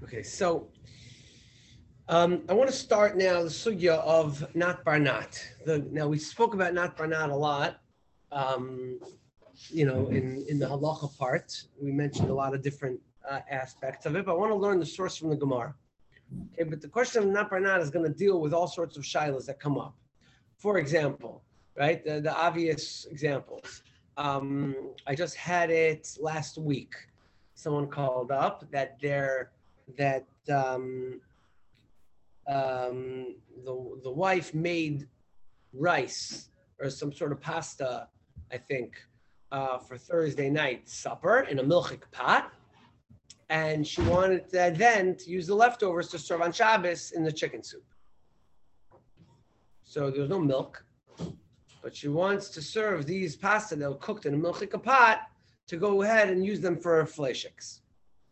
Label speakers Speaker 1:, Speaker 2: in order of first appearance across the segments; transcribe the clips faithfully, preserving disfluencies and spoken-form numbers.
Speaker 1: Okay, so um, I want to start now the sugya of not barnat. The, now we spoke about not barnat a lot. Um, you know, in, in the halacha part, we mentioned a lot of different uh, aspects of it, but I want to learn the source from the Gemara. Okay, but the question of not barnat is going to deal with all sorts of shilas that come up. For example, right, the, the obvious examples. Um, I just had it last week. Someone called up that they're that um, um, the the wife made rice or some sort of pasta, I think, uh, for Thursday night supper in a milchik pot, and she wanted to, then to use the leftovers to serve on Shabbos in the chicken soup. So there was no milk, but she wants to serve these pasta that were cooked in a milchik pot to go ahead and use them for fleishiks.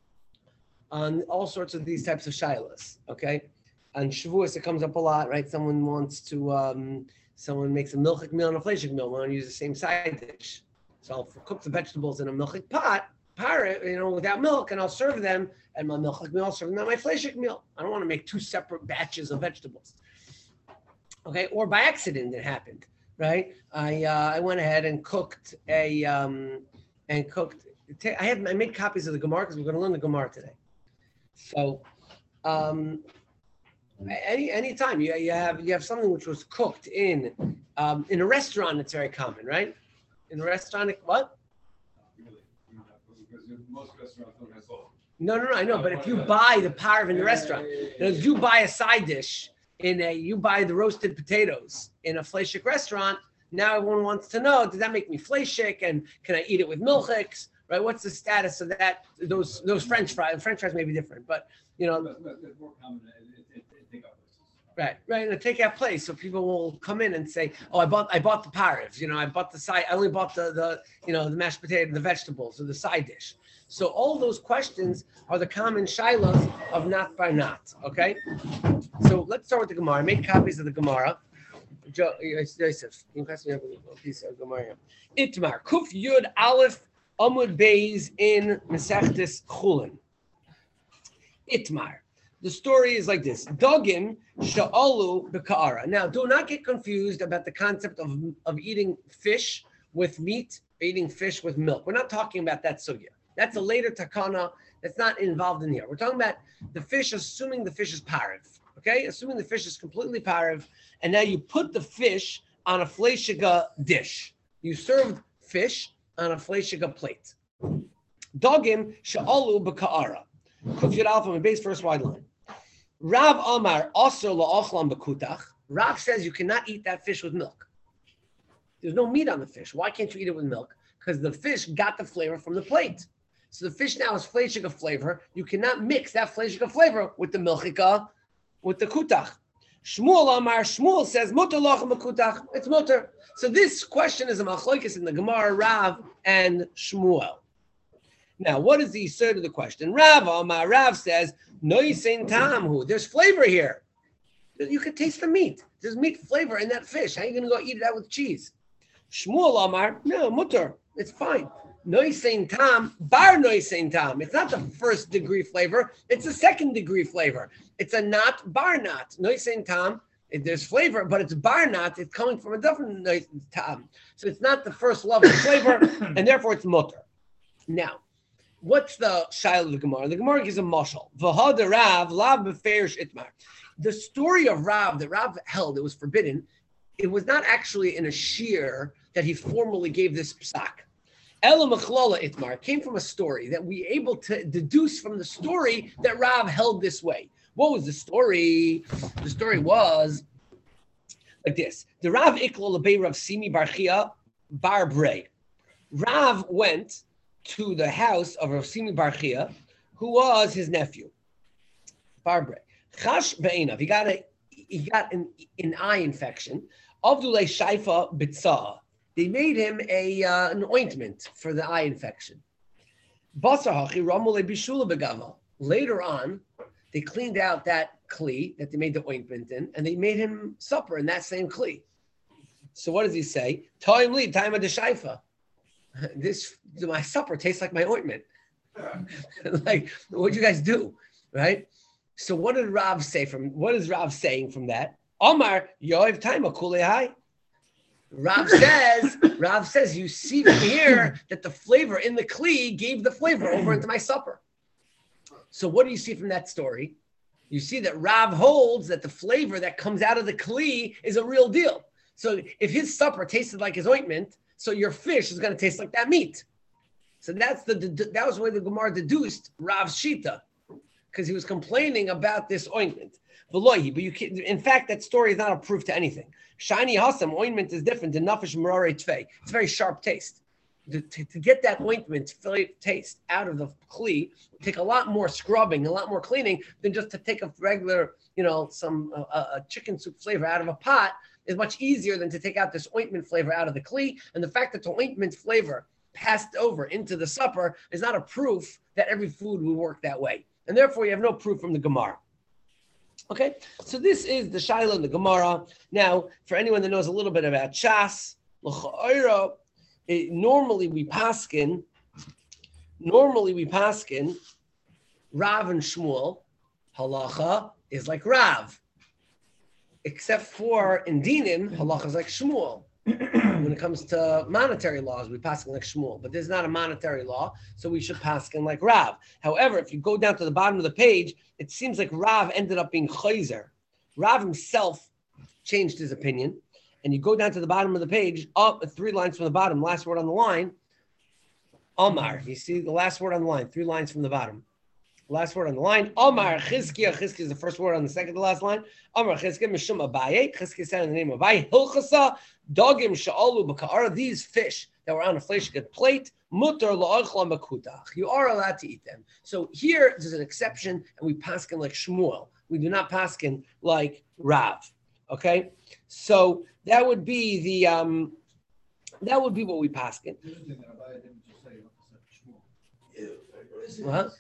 Speaker 1: On all sorts of these types of shilas, okay? On Shavuos, it comes up a lot, right? Someone wants to, um, someone makes a milchik meal and a fleishik meal. Want to use the same side dish. So I'll cook the vegetables in a milchik pot, par- you know, without milk, and I'll serve them at my milchik meal, I'll serve them at my fleishik meal. I don't want to make two separate batches of vegetables. Okay, or by accident it happened, right? I uh, I went ahead and cooked a, um, and cooked, I have I made copies of the Gemara because we're going to learn the Gemara today. So, um, any any time you you have you have something which was cooked in um, in a restaurant, it's very common, right? In a restaurant, what?
Speaker 2: Because most restaurants don't have salt.
Speaker 1: No, no, no. I know, but if you buy the parv in the restaurant, if you buy a side dish in a, you buy the roasted potatoes in a fleishik restaurant. Now everyone wants to know: does that make me fleishik, and can I eat it with milchiks? Right? What's the status of that? Those those French fries. French fries may be different, but you know.
Speaker 2: But, but it's more common in takeout places.
Speaker 1: Right, right, in a takeout place, so people will come in and say, "Oh, I bought, I bought the parv. You know, I bought the side. I only bought the, the, you know, the mashed potato, the vegetables, or the side dish." So all those questions are the common shilas of not by not. Okay, so let's start with the Gemara. I made copies of the Gemara. Jo- Yosef, can you pass me up a piece of Gemara? Itmar Kuf Yud Aleph Amud Beis in Masechtes Chulin. Itmar. The story is like this. Dogim sha'alu b'ka'ara. Now, do not get confused about the concept of, of eating fish with meat, or eating fish with milk. We're not talking about that sugya. That's a later takana that's not involved in here. We're talking about the fish, assuming the fish is parv. Okay? Assuming the fish is completely parv, and now you put the fish on a fleishiga dish. You served fish on a fleishiga plate. Dogim sha'alu b'ka'ara. Kuf Yud Aleph on the base first wide line. Rav Amar also la'ochlam b'kutach. Rav says you cannot eat that fish with milk. There's no meat on the fish. Why can't you eat it with milk? Because the fish got the flavor from the plate. So the fish now is fleishika flavor. You cannot mix that fleishika flavor with the milchika, with the kutach. Shmuel Amar, Shmuel says mutar la'ochlam b'kutach. It's mutar. So this question is a machlokes in the Gemara, Rav and Shmuel. Now, what is the answer to the question? Rav Amar, Rav says, no, you saying tamhu. There's flavor here. You can taste the meat. There's meat flavor in that fish. How are you going to go eat it out with cheese? Shmuel Amar, no, mutar. It's fine. No, saying tam, bar no saying tam. It's not the first degree flavor. It's a second degree flavor. It's a not bar not. No, saying tam. There's flavor, but it's bar not. It's coming from a different tam. So it's not the first level of flavor, and therefore it's mutar. Now, what's the shaila of the Gemara? The Gemara gives a mashal. V'hada Rav lav beferish itmar. The story of Rav that Rav held, it was forbidden. It was not actually in a shear that he formally gave this psak. Ela machlala itmar. It came from a story that we able to deduce from the story that Rav held this way. What was the story? The story was like this. The Rav iklo lebei Rav Simi bar Chia bar Brei. Rav went to the house of Rav Simi bar Chia, who was his nephew, bar Brei. Chash be'enav. He got a he got an, an eye infection. Avdulei shaifa bitzah. They made him a uh, an ointment for the eye infection. Basar hachi ramule bishula begava. Later on, they cleaned out that kli that they made the ointment in, and they made him supper in that same kli. So what does he say? Time lead, time of the shaifa. This my supper tastes like my ointment. Like, what'd you guys do? right? So what did Rav say from, what is Rav saying from that? Omar, Yoav Taima Kulei. Rav says, Rav says, you see from here that the flavor in the kli gave the flavor over into my supper. So what do you see from that story? You see that Rav holds that the flavor that comes out of the kli is a real deal. So if his supper tasted like his ointment, so your fish is going to taste like that meat. So that's the that was why the Gemara deduced Rav's shita, because he was complaining about this ointment. Velohi, but you can, in fact, that story is not a proof to anything. Shiny Hassam ointment is different than Nafish Marare Tvei. It's a very sharp taste. To, to, to get that ointment taste out of the kli, take a lot more scrubbing, a lot more cleaning than just to take a regular, you know, some uh, a chicken soup flavor out of a pot is much easier than to take out this ointment flavor out of the kli. And the fact that the ointment flavor passed over into the supper is not a proof that every food will work that way. And therefore, you have no proof from the Gemara. Okay, so this is the Shaila and the Gemara. Now, for anyone that knows a little bit about Shas, L'cha'ira, It, normally we paskin, normally we paskin, Rav and Shmuel, halacha is like Rav, except for in dinim, halacha is like Shmuel. When it comes to monetary laws, we paskin like Shmuel, but this is not a monetary law, so we should paskin like Rav. However, if you go down to the bottom of the page, it seems like Rav ended up being chayzer. Rav himself changed his opinion. And you go down to the bottom of the page, up three lines from the bottom, last word on the line, Omar. You see the last word on the line, three lines from the bottom. Last word on the line, Omar Chizkiah. Chizkiah is the first word on the second to last line. Omar Chizkiah, Mishum Abaye. Chizkiah said in the name of Abaye, Hilchasa, Dogim Sha'alu B'Ka'ara. These fish that were on a fleshigad plate, Mutar La'achla Makutach. You are allowed to eat them. So here, there's an exception, and we paskin like Shmuel. We do not paskin like Rav. Okay? So that would be the um, that would be what we paskin. What?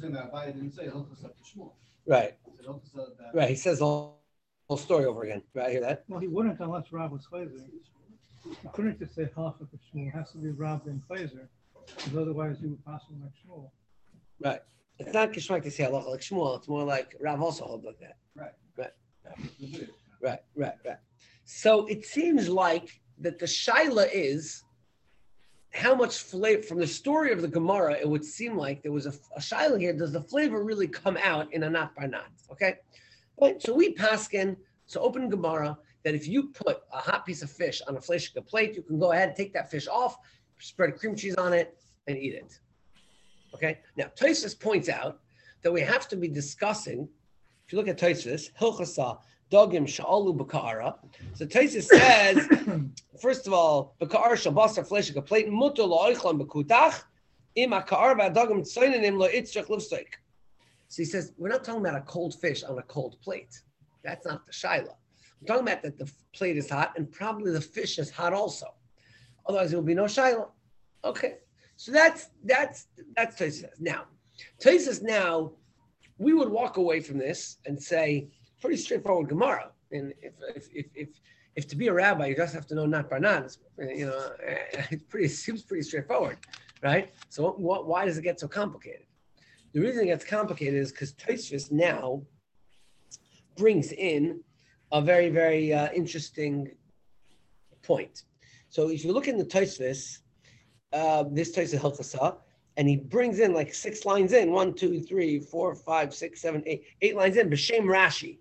Speaker 1: Right. Right. He says the whole, whole story over again. Right. I hear that.
Speaker 3: Well, he wouldn't unless Rav was chayzer. He couldn't just say half of the Shmuel. It has to be Rav and chayzer, because otherwise you would pass him like Shmuel.
Speaker 1: Right. It's not kishmak to say halacha like Shmuel. It's more like Rav also holds like that.
Speaker 2: Right.
Speaker 1: Right. Right. Right, right, right. So it seems like that the shaila is how much flavor, from the story of the Gemara, it would seem like there was a, a shaila here. Does the flavor really come out in a nat bar nat? Okay. Right, so we paskin, so open Gemara, that if you put a hot piece of fish on a fleshika plate, you can go ahead and take that fish off, spread cream cheese on it, and eat it. Okay. Now, Tosfos points out that we have to be discussing, if you look at Tosfos, Hilchasa, Dogim Sha'alu B'Ka'ara. So Tosfos says, first of all, B'Ka'ara Shabasar Fleshika Plate Mutar La'oichlan B'Kutach Im HaKa'ar V'Adogim Tzoinanim Lo'itzrach Livstoik. So he says, we're not talking about a cold fish on a cold plate. That's not the shaila. We're talking about that the plate is hot and probably the fish is hot also. Otherwise, there will be no shaila. Okay. So that's that's that's Tosfos. Now, Tosfos now, we would walk away from this and say, pretty straightforward Gemara. And if if if if, if to be a rabbi, you just have to know not barnan, you know, it pretty it seems pretty straightforward, right? So what, why does it get so complicated? The reason it gets complicated is because Tosfos now brings in a very, very uh, interesting point. So if you look in the Tosfos, uh, this Tosfos Hilchasa, and he brings in like six lines in, one, two, three, four, five, six, seven, eight, eight lines in, B'Shem Rashi.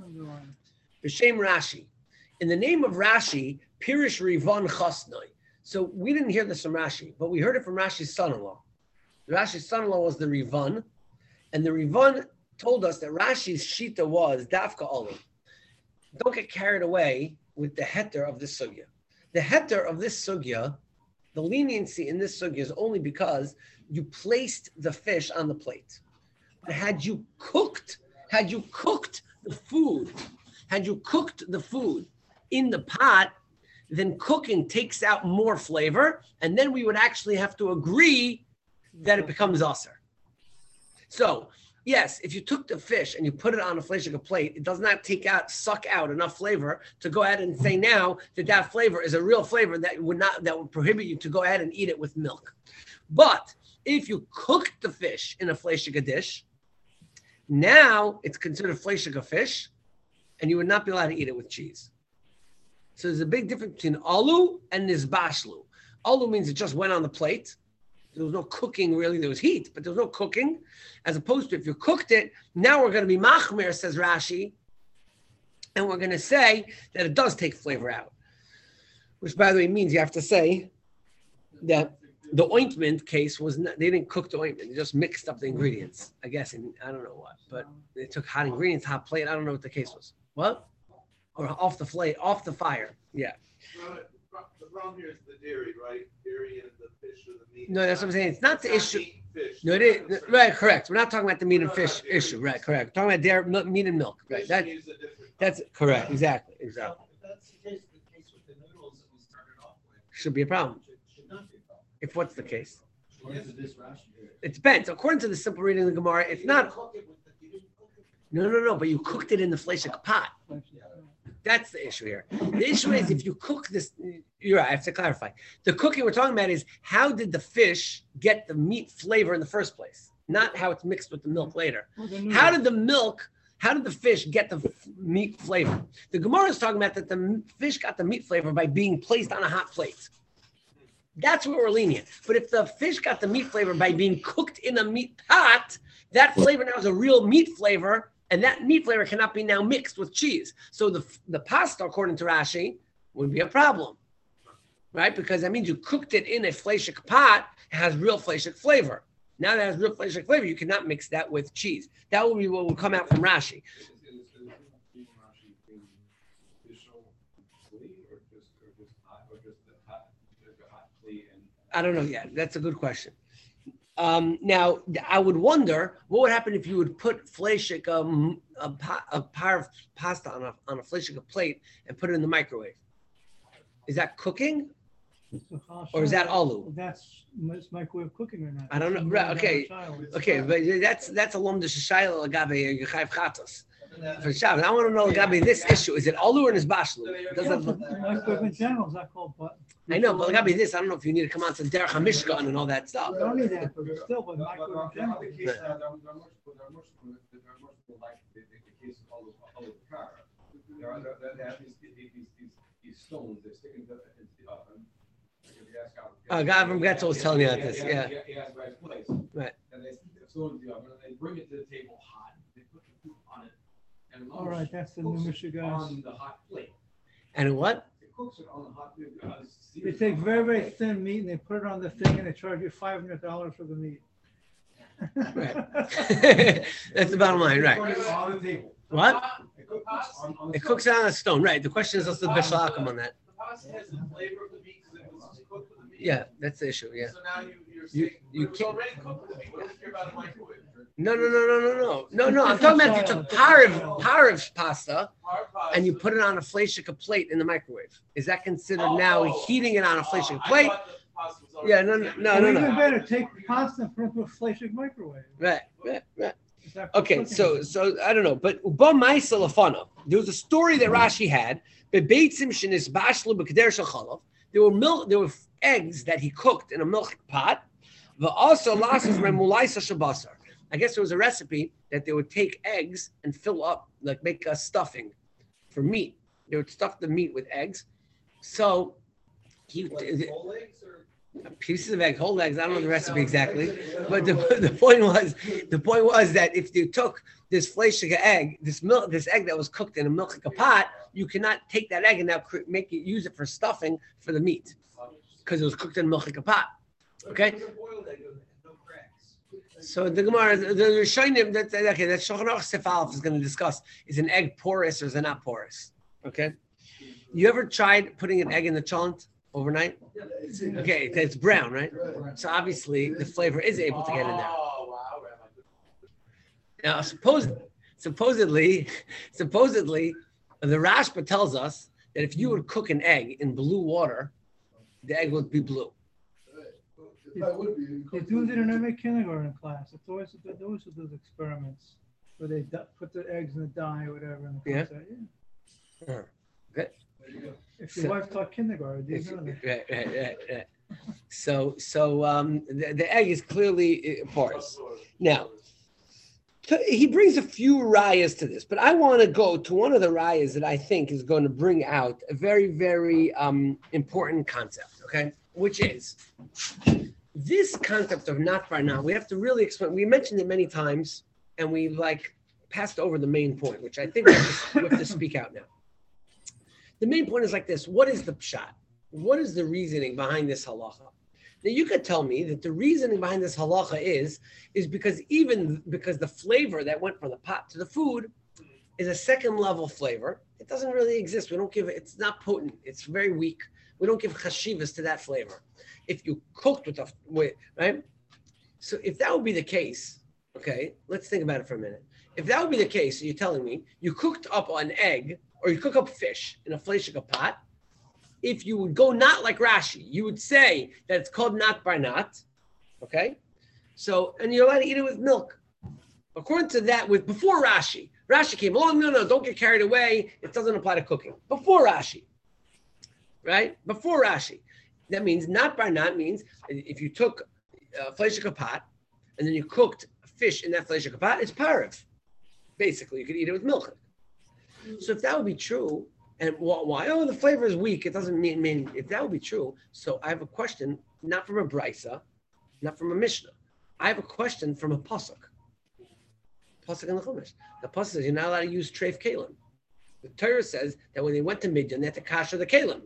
Speaker 1: B'Shem Rashi. In the name of Rashi, Pirish Rivan Chasnoi. So we didn't hear this from Rashi, but we heard it from Rashi's son-in-law. Rashi's son-in-law was the Rivan, and the Rivan told us that Rashi's shita was Dafka Olim. Don't get carried away with the heter of this sugya. The heter of this sugya, the leniency in this sugya is only because you placed the fish on the plate. But had you cooked, had you cooked the food, had you cooked the food in the pot, then cooking takes out more flavor, and then we would actually have to agree that it becomes aser. So, yes, if you took the fish and you put it on a fleshika plate, it does not take out, suck out enough flavor to go ahead and say now that that flavor is a real flavor that would not, that would prohibit you to go ahead and eat it with milk. But if you cooked the fish in a fleshika dish, Now it's considered fleshig of fish, and you would not be allowed to eat it with cheese. So there's a big difference between alu and nizbashlu. Alu means it just went on the plate. There was no cooking really. There was heat, but there was no cooking. As opposed to if you cooked it, now we're going to be machmer, says Rashi, and we're going to say that it does take flavor out. Which, by the way, means you have to say that the ointment case was not, they didn't cook the ointment. They just mixed up the ingredients, I guess, and I don't know what. But they took hot ingredients, hot plate. I don't know what the case was. What? Or off the flame, off the fire. Yeah.
Speaker 4: Well, the problem here is the dairy, right? Dairy and the fish or the meat.
Speaker 1: No, that's what I'm saying. It's not the
Speaker 4: It's
Speaker 1: issue.
Speaker 4: meat and fish.
Speaker 1: No, it is. Right, correct. We're not talking about the meat and fish issue. Right, correct. We're talking about dairy, milk, meat and milk. Right.
Speaker 4: Fish
Speaker 1: That,
Speaker 4: use a different-
Speaker 1: that's correct. Exactly. Exactly.
Speaker 5: So if that's the case, the case with the noodles that we started off with.
Speaker 1: Should be a problem.
Speaker 5: Should, should not be a problem.
Speaker 1: If what's the case?
Speaker 5: According to this Rashi here.
Speaker 1: It depends. According to the simple reading of the Gemara, it's
Speaker 5: You
Speaker 1: not.
Speaker 5: didn't cook it with the- you didn't cook it.
Speaker 1: No, no, no. But you cooked it in the fleshik pot. That's the issue here. The issue is if you cook this, you're right, I have to clarify. The cooking we're talking about is how did the fish get the meat flavor in the first place, not how it's mixed with the milk later. How did the milk, how did the fish get the f- meat flavor? The Gemara is talking about that the m- fish got the meat flavor by being placed on a hot plate. That's where we're lenient. But if the fish got the meat flavor by being cooked in a meat pot, that flavor now is a real meat flavor. And that meat flavor cannot be now mixed with cheese. So the, the pasta, according to Rashi, would be a problem, right? Because that means you cooked it in a fleshik pot, it has real fleshik flavor. Now that it has real fleshik flavor, you cannot mix that with cheese. That will be what will come out from Rashi.
Speaker 2: Is- is- is- is Rashi being official plea or just, or just hot, or just the hot, just a hot plea and?
Speaker 1: I don't know yet. That's a good question. Um, now, I would wonder what would happen if you would put fleshik, um, a, pa- a par of pasta on a, on a fleshik plate and put it in the microwave. Is that cooking? Or is that alu?
Speaker 3: That's it's microwave cooking or not?
Speaker 1: I don't know. Right, okay. Okay, but that's that's a lom de shayla lagabe yechayv chatos for Shabbos. I want to know lagabe this issue. Is it alu or nizbashlu? Does it look?
Speaker 3: Microwave in general is not called, but.
Speaker 1: I know, but lagabe this, I don't know if you need to come on to derech hamishkan and all that stuff.
Speaker 3: I don't need that, but still, but microwave in
Speaker 2: There
Speaker 3: general.
Speaker 2: are cases, there are there are much, there are much, there are much more like the, the, the case of all of, all of the car. There are, there, there have these, these, these, these stones, they're sticking to, into the oven.
Speaker 1: Uh, Gavin Getzel was telling me about this, yeah.
Speaker 2: He has by his place.
Speaker 1: Right.
Speaker 2: And they stick the stone in the oven, and they bring it to the table hot, they put the food on it, and
Speaker 3: All right, that's the new
Speaker 2: cooks it
Speaker 3: Michigan.
Speaker 2: on the hot plate.
Speaker 1: And what?
Speaker 2: It cooks it on the hot, uh,
Speaker 3: They take very, very thin meat and they put it on the thing and they charge you five hundred dollars for the meat.
Speaker 1: Right. That's the bottom line, right?
Speaker 2: Put it on the table.
Speaker 1: What?
Speaker 2: It cooks on, on the
Speaker 1: It cooks it on a stone, right? The question is also the bishalakim on that.
Speaker 4: The pasta has the flavor of the meat because it was cooked with the meat.
Speaker 1: Yeah, that's the issue, yeah.
Speaker 4: So now you, you're
Speaker 1: You-
Speaker 4: saying,
Speaker 1: you
Speaker 4: it was
Speaker 1: can't-
Speaker 4: already cooked with the meat. What do you care about a microwave?
Speaker 1: No, no, no, no, no, no. No, no, I'm talking about if you took parav, parav pasta
Speaker 4: Hard pasta.
Speaker 1: and you put it on a fleshika plate in the microwave. Is that considered
Speaker 4: Oh,
Speaker 1: now
Speaker 4: oh,
Speaker 1: heating it on a
Speaker 4: oh,
Speaker 1: fleshika
Speaker 4: I
Speaker 1: plate?
Speaker 4: thought the pasta was already
Speaker 1: Yeah, no, no, no,
Speaker 3: Or
Speaker 1: no,
Speaker 3: even
Speaker 1: no.
Speaker 3: better, take pasta and put it into a fleshik microwave.
Speaker 1: Right, right, right.
Speaker 3: Is that for
Speaker 1: Okay,
Speaker 3: cooking?
Speaker 1: so so I don't know, but Uba Maisa Lafana, there was a story that Rashi had. Bebeitzim shenis bashlu b'keder shachalav. There were milk, there were eggs that he cooked in a milk pot. But also lasses remulaisa shabasar. I guess there was a recipe that they would take eggs and fill up, like make a stuffing for meat. They would stuff the meat with eggs. So he pieces of egg, whole eggs. I don't know the recipe exactly, but the, the point was the point was that if you took this fleshika egg, this milk, this egg that was cooked in a milk pot, you cannot take that egg and now cre- make it use it for stuffing for the meat because it was cooked in a milk pot. Okay. So the Gemara, the Rishonim, that okay, that Shulchan Aruch Sif Aleph is going to discuss: is an egg porous or is it not porous? Okay. You ever tried putting an egg in the cholent overnight? Okay, it's brown, right? So obviously the flavor is able to get in there.
Speaker 4: Oh, wow, Rabbi.
Speaker 1: Now, suppose, supposedly, supposedly, the Rashba tells us that if you would cook an egg in blue water, the egg would be blue.
Speaker 3: They do it in every kindergarten class. It's always, they always do those experiments where they du- put the eggs in the dye or whatever. And
Speaker 1: Yeah.
Speaker 3: yeah.
Speaker 1: Uh, okay.
Speaker 3: If your
Speaker 1: So-
Speaker 3: wife taught kindergarten, you
Speaker 1: If-
Speaker 3: know that.
Speaker 1: right, right, right, right. So, so um, the, the egg is clearly uh, porous. Now, So he brings a few rayas to this, but I want to go to one of the rayas that I think is going to bring out a very, very um, important concept, okay? Which is this concept of not bar not. We have to really explain. We mentioned it many times, and we like passed over the main point, which I think we have to, we have to speak out now. The main point is like this. What is the pshat? What is the reasoning behind this halacha? Now, you could tell me that the reasoning behind this halacha is, is because even because the flavor that went from the pot to the food is a second level flavor. It doesn't really exist. We don't give it, it's not potent. It's very weak. We don't give chashivas to that flavor. If you cooked with, a, with right? So if that would be the case, okay, let's think about it for a minute. If that would be the case, so you're telling me you cooked up an egg or you cook up fish in a fleshika pot, if you would go not like Rashi, you would say that it's called not bar not, okay? So, and you're allowed to eat it with milk. According to that, with before Rashi, Rashi came along, no, no, don't get carried away. It doesn't apply to cooking. Before Rashi, right? Before Rashi. That means not bar not means if you took a fleshika pot and then you cooked fish in that fleshika pot, it's parav. Basically, you could eat it with milk. So if that would be true, and why? Oh, the flavor is weak. It doesn't mean, mean if that would be true. So I have a question, not from a brisa, not from a mishnah. I have a question from a pasuk. Pasuk in the Chumash. The pasuk says you're not allowed to use treif kalim. The Torah says that when they went to Midian, they had to kasher the kalim.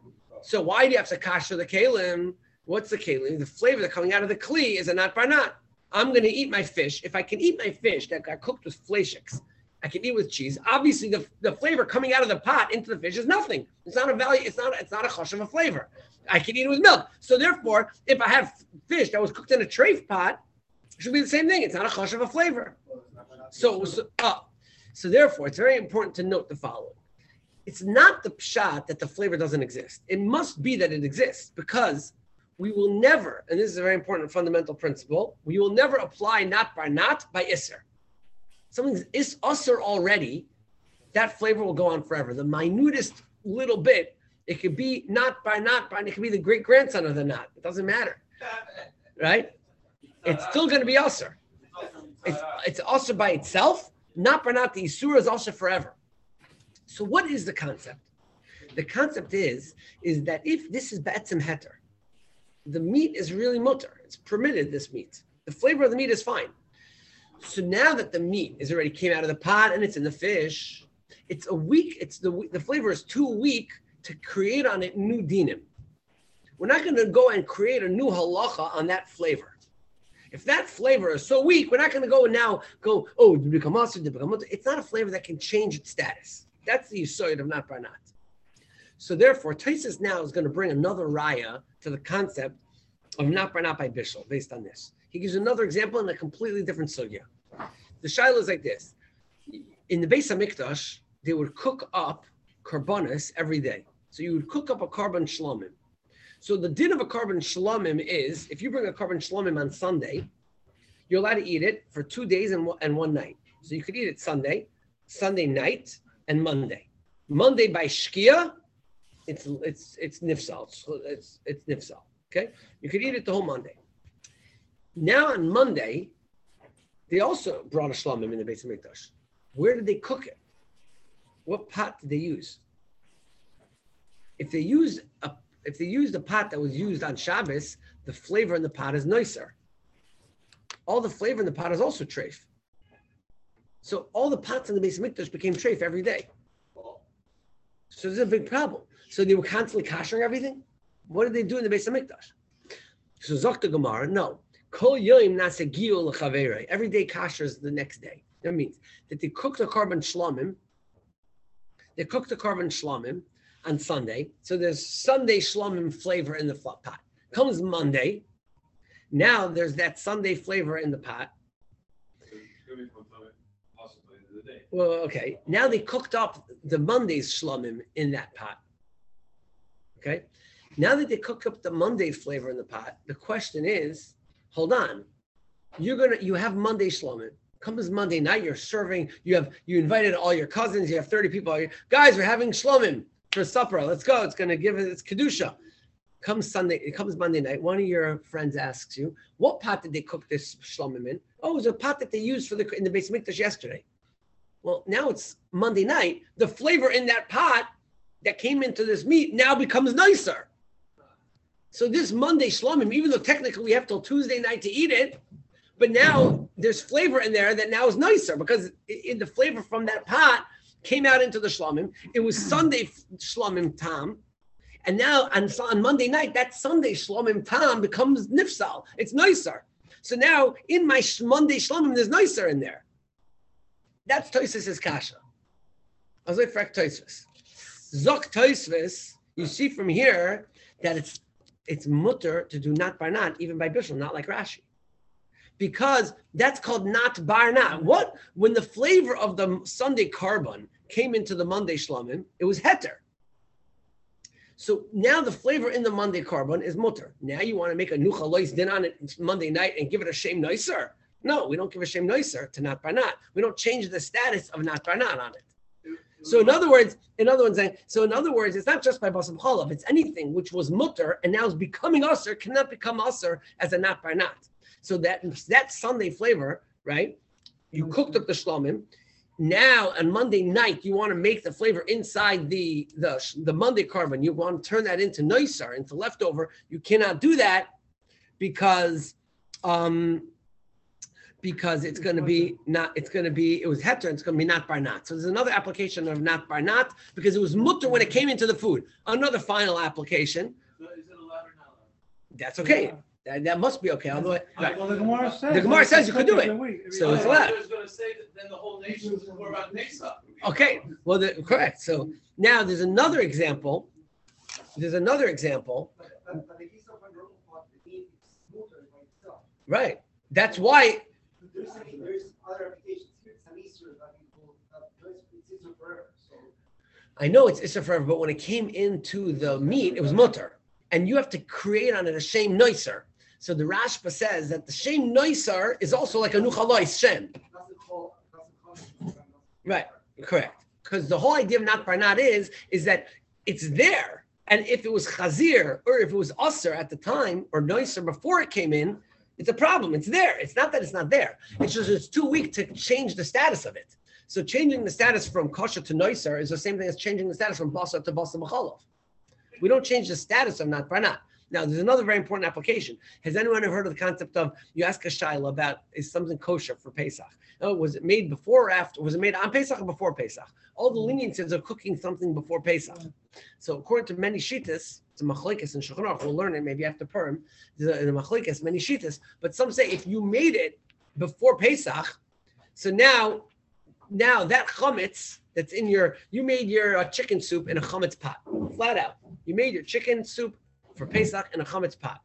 Speaker 1: So why do you have to kasher the kalim? What's the kalim? The flavor that's coming out of the kli is a not bar not. I'm going to eat my fish. If I can eat my fish that got cooked with fleshiks, I can eat with cheese. Obviously, the, the flavor coming out of the pot into the fish is nothing. It's not a value. It's not. It's not a chosh of a flavor. I can eat it with milk. So therefore, if I have fish that was cooked in a treif pot, it should be the same thing. It's not a chosh of a flavor. So, so, uh, so therefore, it's very important to note the following: it's not the pshat that the flavor doesn't exist. It must be that it exists because we will never, and this is a very important fundamental principle, we will never apply not bar not by isser. Something's is usser already, that flavor will go on forever. The minutest little bit, it could be not by not by, it could be the great grandson of the not. It doesn't matter, right? It's still going to be usser. It's it's usser by itself. Not by not, the isura is usser forever. So what is the concept? The concept is is that if this is ba'etzem heter, the meat is really mutter. It's permitted. This meat, the flavor of the meat is fine. So now that the meat is already came out of the pot and it's in the fish, it's a weak, it's the the flavor is too weak to create on it new dinim. We're not going to go and create a new halacha on that flavor. If that flavor is so weak, we're not going to go and now go, oh, did it become usher, did it become mutter? It's not a flavor that can change its status. That's the yisoid of not bar not. So therefore, Tosfos now is going to bring another raya to the concept of not bar not by bishul based on this. He gives another example in a completely different sugya. The shaila is like this. In the Beis HaMikdash, they would cook up karbanis every day. So you would cook up a karban shlomim. So the din of a karban shlomim is, if you bring a karban shlomim on Sunday, you're allowed to eat it for two days and one, and one night. So you could eat it Sunday, Sunday night, and Monday. Monday by shkia, it's it's it's nifsal. So it's it's nifsal. Okay, you could eat it the whole Monday. Now on Monday, they also brought a shlomim in the Beis HaMikdash. Where did they cook it? What pot did they use? If they used a if they used a pot that was used on Shabbos, the flavor in the pot is nicer. All the flavor in the pot is also treif. So all the pots in the Beis HaMikdash became treif every day. So there's a big problem. So they were constantly kashering everything. What did they do in the Beis HaMikdash? So Zok the Gemara, no. Kol yoim nasegiu l'chaverei. Every day kasher is the next day. That means that they cooked the karban shlomim. They cooked the karban shlomim on Sunday. So there's Sunday shlomim flavor in the pot. Comes Monday. Now there's that Sunday flavor in the pot. Well, okay. Now they cooked up the Monday's shlomim in that pot. Okay. Now that they cook up the Monday flavor in the pot, the question is, hold on, you're gonna you have Monday shlomim. Comes Monday night, you're serving. You have you invited all your cousins. You have thirty people. Guys, we're having shlomim for supper. Let's go. It's gonna give it. It's kedusha. Comes Sunday, it comes Monday night. One of your friends asks you, "What pot did they cook this shlomim in?" Oh, it was a pot that they used for the in the Beis Mikdash yesterday. Well, now it's Monday night. The flavor in that pot that came into this meat now becomes nicer. So this Monday shlomim, even though technically we have till Tuesday night to eat it, but now there's flavor in there that now is nicer because it, it, the flavor from that pot came out into the shlomim. It was Sunday shlomim tam. And now on, on Monday night, that Sunday shlomim tam becomes nifsal. It's nicer. So now in my sh- Monday shlomim, there's nicer in there. That's Tosfos' kasha. I was like, frak Tosfos. Zok Tosfos, you see from here that it's it's mutter to do not bar not, even by bishul, not like Rashi. Because that's called not bar not. What? When the flavor of the Sunday carbon came into the Monday shlomim, it was heter. So now the flavor in the Monday carbon is mutter. Now you want to make a nucha lois din on it Monday night and give it a shem noiser? No, we don't give a shem noiser to not bar not. We don't change the status of not bar not on it. So in other words, in other words, so in other words, it's not just by basam chalav. It's anything which was mutter and now is becoming usher cannot become usher as a not bar not. So that that Sunday flavor, right? You cooked up the shlomim. Now on Monday night, you want to make the flavor inside the, the, the Monday carbon. You want to turn that into nicer, into leftover. You cannot do that because um, because it's going to be not, it's going to be, it was heter, it's going to be not bar not. So there's another application of not bar not because it was mutter when it came into the food. Another final application.
Speaker 5: So is it allowed or not allowed?
Speaker 1: That's okay. That, that must be okay. Although, right.
Speaker 3: Well, the Gemara says.
Speaker 1: The Gemara says you could do it.
Speaker 3: it.
Speaker 1: So it's
Speaker 5: I
Speaker 1: allowed.
Speaker 5: was going to say that then the whole nation is more about Pesach.
Speaker 1: Okay, well, the, correct. So now there's another example. There's another example.
Speaker 6: But, but the case of a normal pot, the meat is smoother by itself.
Speaker 1: Right. That's why.
Speaker 6: There's, there's other applications. It's an Easter that people, uh, it's Easter forever. So
Speaker 1: I know it's Issa forever, but when it came into the meat, it was mutter. And you have to create on it a shem noiser. So the Rashba says that the shem noiser is also like a nuchalois shem.
Speaker 6: doesn't call, doesn't call.
Speaker 1: Right, correct. Because the whole idea of not bar not is, is that it's there. And if it was chazir or if it was usser at the time or noiser before it came in, it's a problem. It's there. It's not that it's not there. It's just it's too weak to change the status of it. So changing the status from kosher to noiser is the same thing as changing the status from basar to basar b'cholov. We don't change the status of not bar not. Now, there's another very important application. Has anyone ever heard of the concept of, you ask a shaila about, is something kosher for Pesach? Oh, was it made before or after? Was it made on Pesach or before Pesach? All the leniencies of cooking something before Pesach. So according to many shittas, it's a machlekes and Shulchan Aruch, we'll learn it maybe after Purim, there's a machlekes, many shittas, but some say if you made it before Pesach, so now, now that chametz that's in your, you made your uh, chicken soup in a chametz pot, flat out. You made your chicken soup for Pesach in a chametz pot.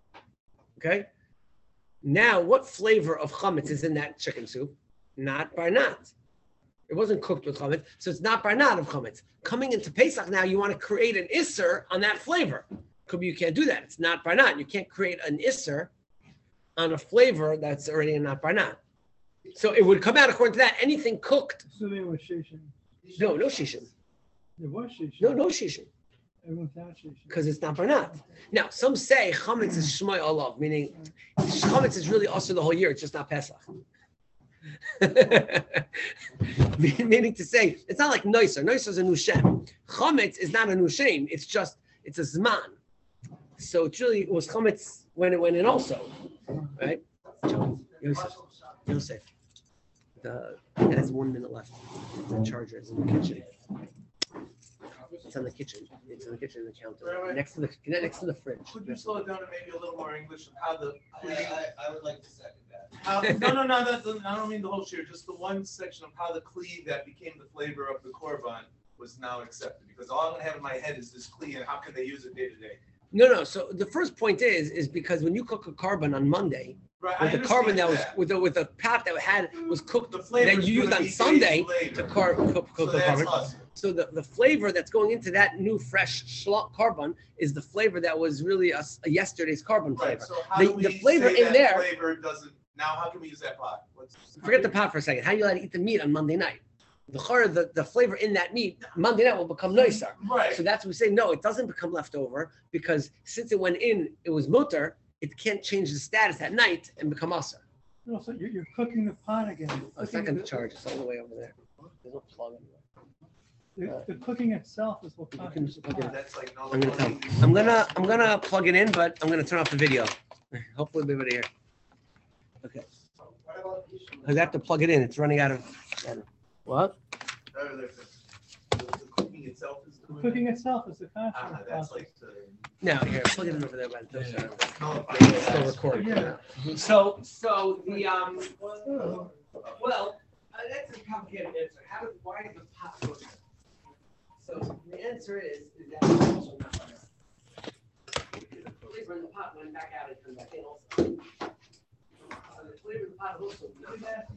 Speaker 1: Okay? Now, what flavor of chametz is in that chicken soup? Not bar not. It wasn't cooked with chametz, so it's not bar not of chametz. Coming into Pesach now, you want to create an isser on that flavor. Could be you can't do that. It's not bar not. You can't create an isser on a flavor that's already not bar not. So it would come out according to that. Anything cooked.
Speaker 3: Assuming it was shishim.
Speaker 1: No, no shishim.
Speaker 3: It was shishim.
Speaker 1: No, no shishim.
Speaker 3: Everyone's not shishim.
Speaker 1: Because it's not bar not. Now, some say chametz is shmoi olav, meaning chametz is really also the whole year. It's just not Pesach. Meaning to say, it's not like noiser. Noiser is a new shem. Chametz is not a new shem. It's just, it's a zman. So it's really, it was chametz when it went in also. Right? Yosef. Yosef. The, it has one minute left. The charger is in the kitchen. It's on the kitchen. It's on the kitchen, the counter, next to the next to the fridge.
Speaker 5: Could you slow it down to maybe a little more English of how the
Speaker 7: I, I, I would like to second that.
Speaker 5: how, no no no that's, I don't mean the whole share, just the one section of how the kli that became the flavor of the korban was now accepted, because all I have in my head is this kli and how can they use it day to day.
Speaker 1: No, no. So the first point is is because when you cook a carbon on Monday,
Speaker 5: Right,
Speaker 1: with
Speaker 5: I
Speaker 1: the carbon that was
Speaker 5: understand
Speaker 1: with the with the pot that had was cooked
Speaker 5: The flavor
Speaker 1: that
Speaker 5: is
Speaker 1: you used
Speaker 5: gonna
Speaker 1: on
Speaker 5: be
Speaker 1: Sunday
Speaker 5: days
Speaker 1: to
Speaker 5: later.
Speaker 1: car- cook,
Speaker 5: So
Speaker 1: cook the
Speaker 5: that's
Speaker 1: carbon.
Speaker 5: us.
Speaker 1: So the, the flavor that's going into that new fresh schlock carbon is the flavor that was really a, a yesterday's carbon
Speaker 5: Right,
Speaker 1: flavor.
Speaker 5: so how
Speaker 1: The-
Speaker 5: do we
Speaker 1: the flavor
Speaker 5: say
Speaker 1: in
Speaker 5: that
Speaker 1: there-
Speaker 5: flavor doesn't, now how can we use that pot? What's-
Speaker 1: Forget the pot for a second. How do you like to eat the meat on Monday night? the chor- the the flavor in that meat Monday night will become nicer.
Speaker 5: Right.
Speaker 1: So that's what we say. No, it doesn't become leftover because since it went in, it was mutter. It can't change the status at night and become asa.
Speaker 3: No, so you're, you're cooking the pot again.
Speaker 1: Oh, it's not going to charge. It's all the way over there. There's no plug.
Speaker 3: The, the cooking itself is what
Speaker 1: You can
Speaker 3: constitutes the
Speaker 1: plug it
Speaker 3: pot.
Speaker 5: That's like. no-
Speaker 1: I'm gonna tell. I'm gonna I'm gonna plug it in, but I'm gonna turn off the video. Hopefully, we'll be able to hear. Okay,
Speaker 6: What about the issue?
Speaker 1: because I have to plug it in. It's running out of. What?
Speaker 5: No, there's a- The the cooking itself is
Speaker 3: The
Speaker 5: doing.
Speaker 3: cooking
Speaker 5: it.
Speaker 3: itself is the
Speaker 5: Ah,
Speaker 3: constitutive
Speaker 5: that's
Speaker 3: process.
Speaker 5: like. the-
Speaker 1: No, here, plug it in over there by the toaster.
Speaker 5: No,
Speaker 1: It's still recording.
Speaker 3: Yeah.
Speaker 1: So, so the um, well, uh, that's a complicated answer. How does why does the pot go there? So the answer is is that it's also not there. The flavor in the pot went back out and come back in also. So the flavor in the pot is also not there.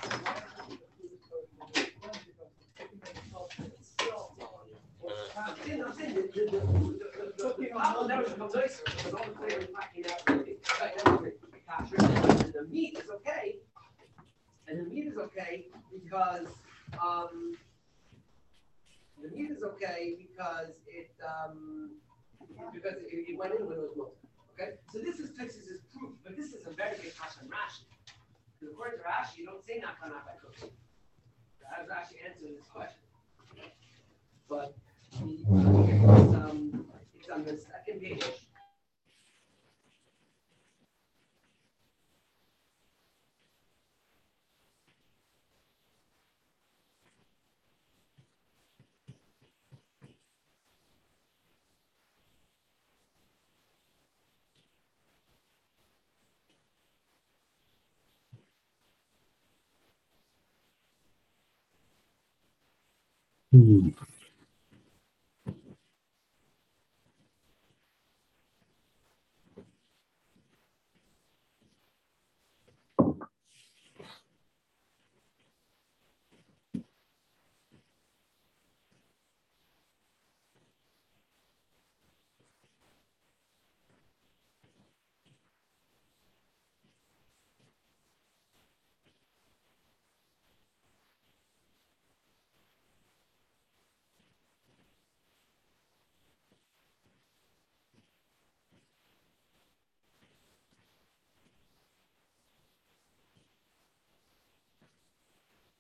Speaker 1: I'm saying, I'm saying the, the, the, the, the, the pot will never become nicer because all the flavor is backing out. Right, that's great. Capture it. And the meat is okay. And the meat is okay because um, the meat is okay because it um, because it, it went in when it was molten. Okay, so this is Texas is proof, but this is a very big question Rashi. Because according to Rashi, you don't say nakanat by cooking. How does Rashi answer this question? But it's, um, it's on the second page.
Speaker 8: Hmm.